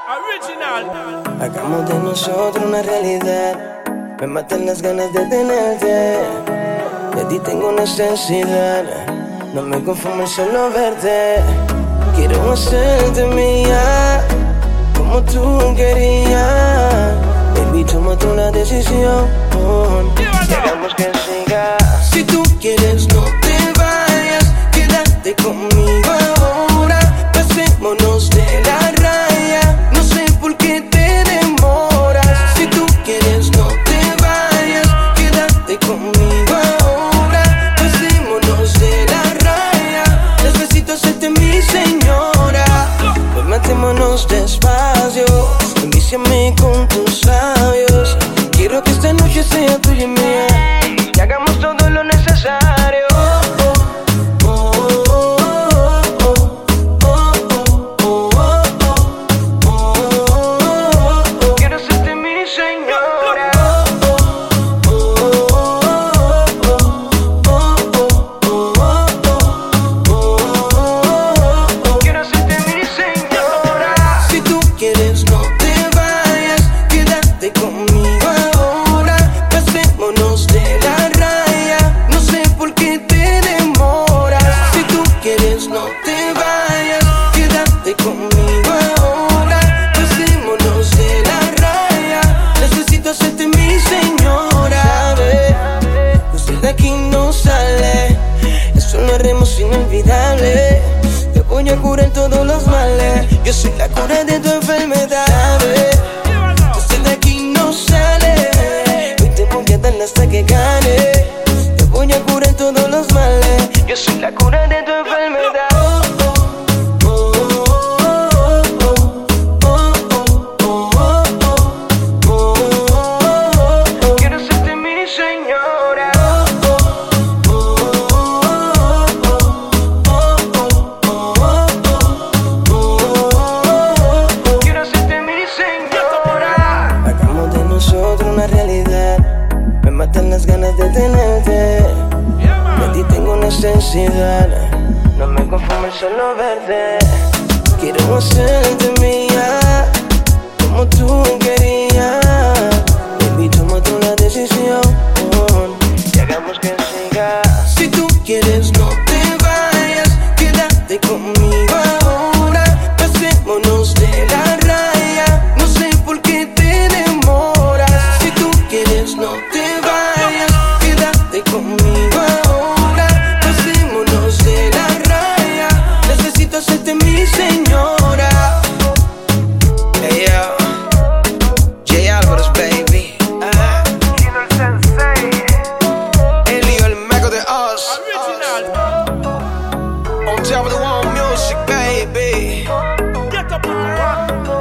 Original. Hagamos de nosotros una realidad. Me matan las ganas de tenerte. De ti tengo necesidad. No me conformo solo verte. Quiero hacerte mía, como tú querías. Baby, toma tú la decisión y hagamos que siga. Si tú quieres no te vayas, quédate conmigo ahora. Pasémonos de la raya, no sé por qué te demoras. Si tú quieres no te vayas, quédate conmigo ahora. Pasémonos de la raya, necesito hacerte mi señora. Pues matémonos despacio, envíciame con tus labios. Quiero que esta noche sea tuya y mía, y hagamos todo lo necesario. Quiero serte mi señora. Quiero serte mi señora. Si tú quieres no te vayas, quédate conmigo ahora. Pasémonos de la raya, no sé por qué te demoras. Si tú quieres no te vayas, quédate conmigo ahora. Pasémonos de la raya, necesito hacerte mi señora. Sabe, usted de aquí no sale, eso lo haremos inolvidable. Te voy a curar todos los males, yo soy la cura de tu enfermedad. Sabe, usted de aquí no sale, hoy te voy a dar hasta que gane. Te voy a curar todos los males, yo soy la cura de tu enfermedad. Quiero serte mi señora. Quiero serte mi señora. Hagamos de nosotros una realidad. Me matan las ganas de tenerte. De ti tengo necesidad. No me conformo solo verte. Quiero hacerte mía, como tú querías. Baby, toma tú la decisión y hagamos que siga. Si tú quieres no te vayas, quédate conmigo ahora. Pasémonos de la raya, no sé por qué te demoras. Si tú quieres no te vayas, quédate conmigo ahora. Pasémonos de la raya, necesito hacerte mi señora. Hey yo, J. Alvarez, baby. Kino el Sensei. Elio, el mago de Oz. Original. On top of the world music, baby. Get up on the one.